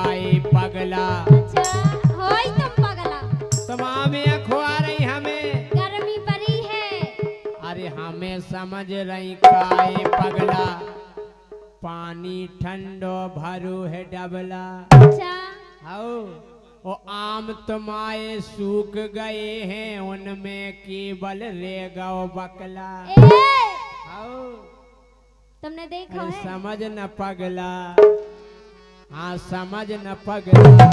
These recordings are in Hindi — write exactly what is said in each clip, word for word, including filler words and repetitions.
काए पगला। अच्छा होई तुम पगला। तुम हमें खुआ रही हमें गर्मी पड़ी है। अरे हमें समझ रही काए पगला पानी ठंडो भरू है डबला। अच्छा आओ वो आम तुम्हारे सूख गए हैं उनमें केवल रह गओ बकला। ए आओ तुमने देखा अरे है? समझ न पगला हाँ समझ न पगला।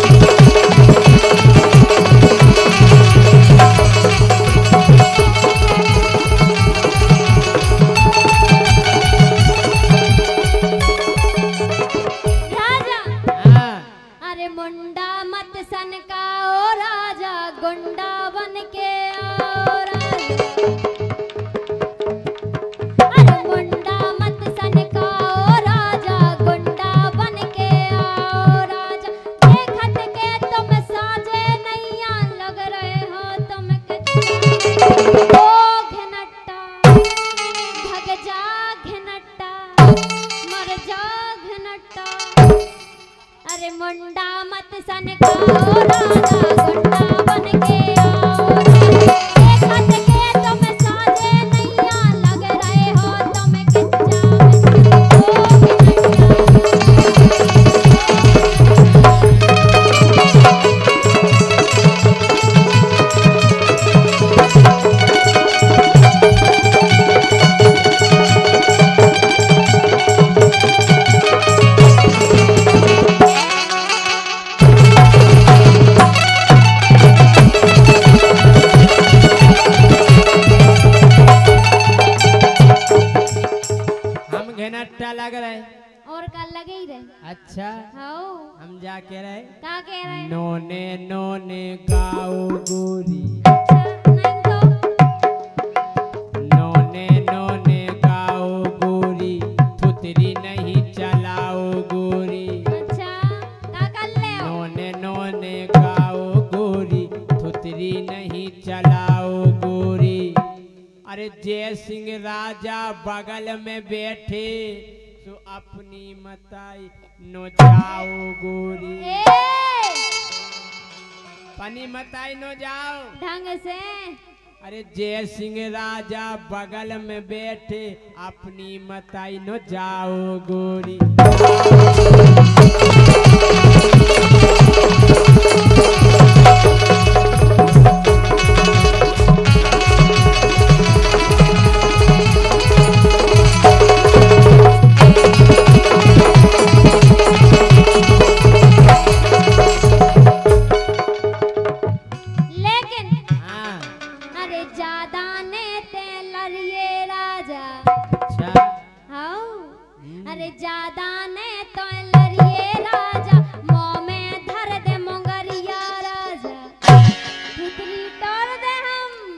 राजा हाँ अरे मुंडा मत सनकाओ राजा गुंडा बन के आओ राजा। अरे मुंडा मत सनकाओ राजा गुंडा बन के आओ राजा। देखत के तुम साजे नैया लग रहे हो तुम के ओ घनट्टा भग जा घनट्टा मर जा घनट्टा। अरे मुंडा मत सनकाओ राजा गुंडा बन के आओ राजा। देखत के तुम साजे नैया लग रहे हो तुम कच्चा हम घनट्टा लग रहे और कल लगे ही रहे। अच्छा हाओ हम जा के रहे का कह रहे? नोने नोने गाओ गोरी। अच्छा नहीं तो नोने नोने गाओ गोरी थुतरी नहीं चलाओ गोरी। अच्छा का कर ले हो? नोने नोने गाओ गोरी थुतरी नहीं चलाओ गोरी। अरे जय सिंह राजा बगल में बैठे तो अपनी मताई नो जाओ गोरी। ए पनी मताई नो जाओ। ढंग से अरे जय सिंह राजा बगल में बैठे अपनी मताई नो जाओ गोरी। लेकिन हाँ अरे ज्यादा ने ते लड़िए राजा। अच्छा हाओ अरे ज्यादा ने तो लड़िए राजा मुंह में धर दे मुंगरिया राजा। भीतरी तोड़ दे हम।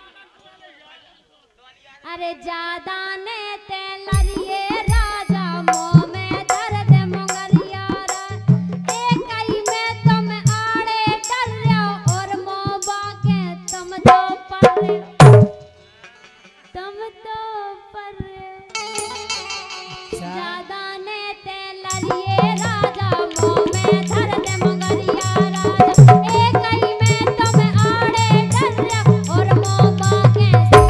अरे ज्यादा ने ते लड़िए राजा मुंह में धर दे मुंगरिया राजा। एक आई में तुम आड़े डर रहो और मुंह बाके तुम तो पर रहे हो। तुम तो पर रहे हो। ज्यादा ने ते लड़िए राजा मुंह में धर दे मुंगरिया राजा। एक आई में तुम आड़े डर रहो और मुंह बाके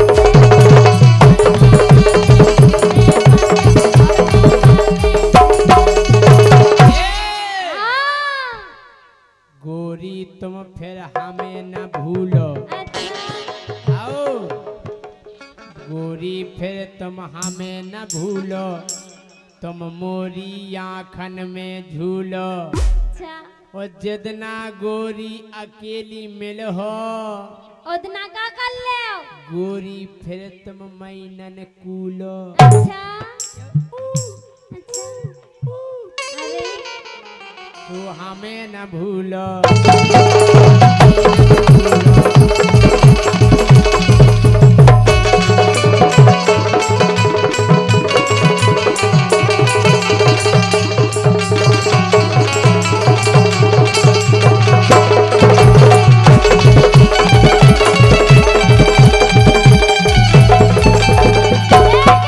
गोरी तुम फिर हमें न भूलो। आओ गोरी फिर तुम हमें न भूलो तुम मोरी आँखन में झूलो। अच्छा और जितना गोरी अकेली मिल हो उतना का कर ले हो? गोरी फिर तुम मैनन कूलो। अच्छा अच्छा अरे तू हमें न भूलो।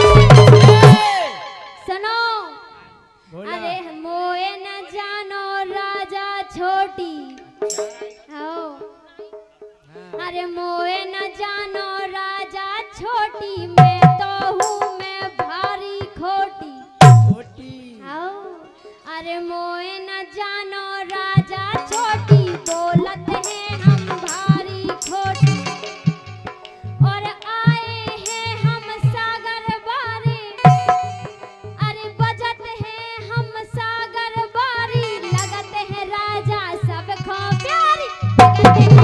सुनो बोलो। अरे मोए न जानो छोटी हो। हाँ। अरे मोए न जानो राजा छोटी, मैं तो हूँ मैं भारी खोटी। छोटी आओ। अरे मोए न जानो राजा छोटी, बोलत हैं हम भारी खोटी। और आए हैं हम सागर बारे, अरे बजत हैं हम सागर बारी, लगत है राजा सबको प्यारी, लगत है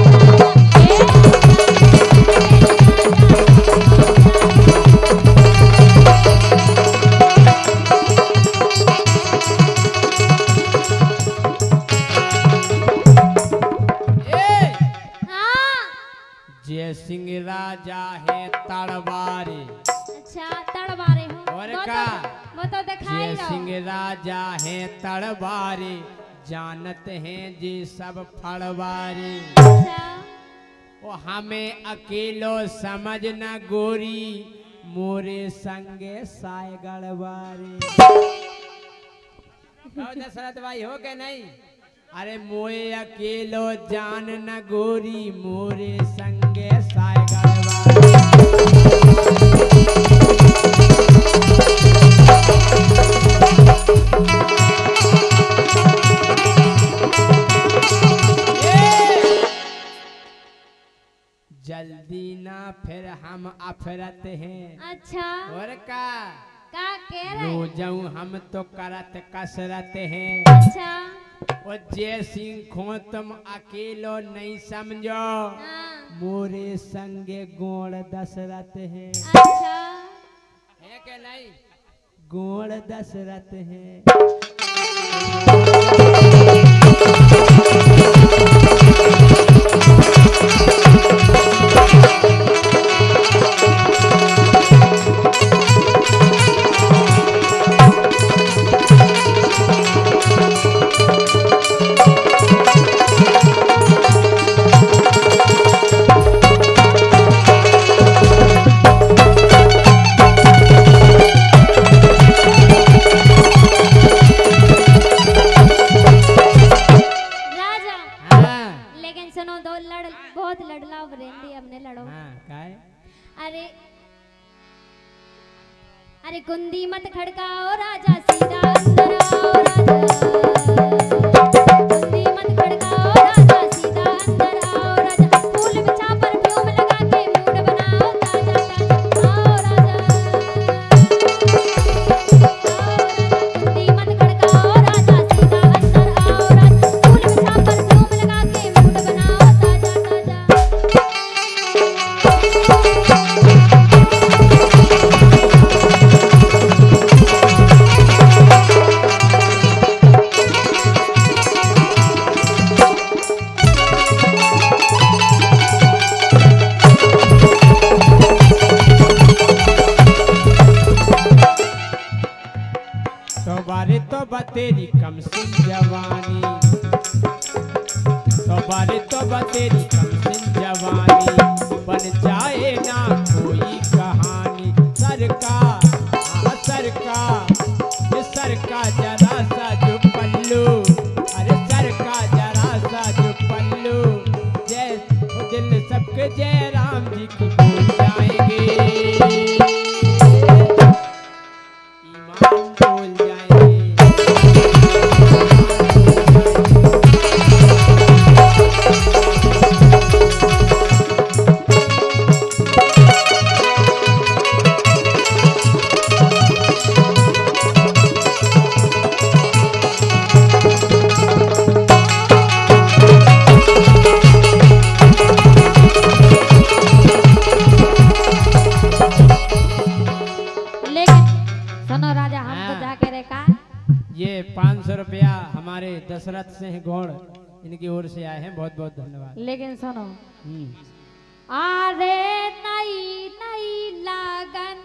जय सिंह राजा है तड़वारे। अच्छा तड़वारे हो। और वो का? तो, वो तो दिखाई जय दो। सिंह राजा है तड़वारे, जानत हैं जी सब फड़वारे। अच्छा ओ हमें अकेलो समझ न गोरी, मोरे संगे साय गड़वारे। दशरथ भाई हो के नहीं? अरे मोए अकेलो जान न गोरी, मोरे संगे साय गड़वारे। जल्दी ना फिर हम अफरत हैं। अच्छा और का? का कह रहे? रोजऊ हम तो करत कसरत हैं। अच्छा ओ जय सिंह खो तुम अकेलो नहीं समझो, हाँ। मोरे संगे गोड़ दशरथ है। अच्छा है के नहीं? गोड़ दशरथ है। अरे अरे कुंदी मत खड़काओ राजा, सीधा अंदर आओ राजा। कुंदी मत खड़काओ राजा, सीधा अंदर आओ राजा। फूल बिछा परफ्यूम लगा के मूड बनाओ ताजा ताजा। आओ राजा, कुंदी मत खड़काओ राजा, सीधा अंदर आओ राजा। फूल बिछा परफ्यूम लगा के मूड बनाओ ताजा ताजा। तो बारे तो बतेरी कम सिंह जवानी, तो बारे तो बतेरी कम सिंह जवानी, बन जाए ना कोई कहानी। सरकार हाँ सरकार, ये सरकार जरा सा जो पल्लू, अरे सरकार जरा सा जो पल्लू, जय वो दिल सबके जय राम जी की भूल जाएंगे, ईमान भूल जाएंगे। ये पाँच सौ रुपया हमारे दशरथ सिंह गौड़ इनकी ओर से आए हैं, बहुत बहुत धन्यवाद। लेकिन सुनो, हम्म। अरे नई नई लगन